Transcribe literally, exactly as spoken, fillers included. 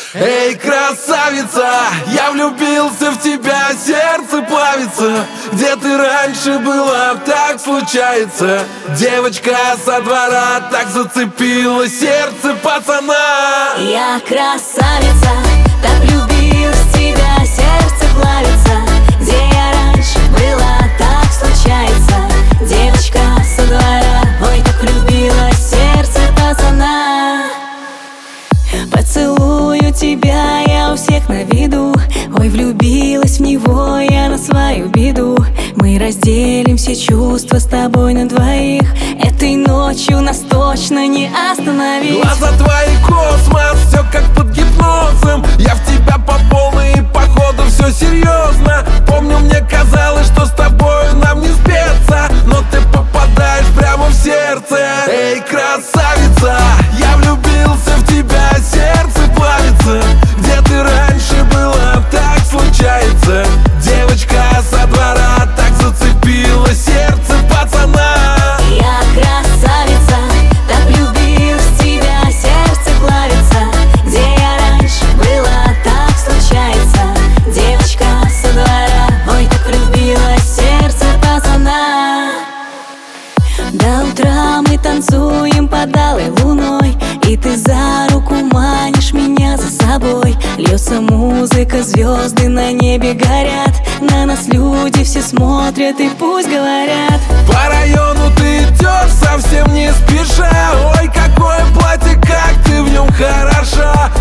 Эй, красавица, я влюбился в тебя, сердце плавится. Где ты раньше была, так случается. Девочка со двора так зацепила сердце пацана. Я красавица, так влюбилась в тебя, сердце плавится. Где я раньше была, так случается. Девочка со двора, ой, так влюбилась сердце пацана. Поцелую тебя, я у всех на виду. Ой, влюбилась в него я на свою беду. Мы разделим все чувства с тобой на двоих. Этой ночью нас точно не остановить. Глаза твои космос, все как под гипнозом. Я в тебя по полной и походу все серьезно. Помню, мне казалось, что с тобой нам не спеться, но ты попадаешь прямо в сердце. Эй, красавица, я влюбился в тебя, сердце плавится. Где ты раньше была, так случается. Девочка со двора так зацепила сердце пацана. Я красавица, так влюбилась в тебя, сердце плавится. Где я раньше была, так случается. Девочка со двора, ой, так влюбилась сердце пацана. До утра мы танцуем под алой луной, и ты за руку манишь меня за собой. Льется музыка, звезды на небе горят. На нас люди все смотрят и пусть говорят. По району ты идешь совсем не спеша. Ой, какое платье, как ты в нем хороша.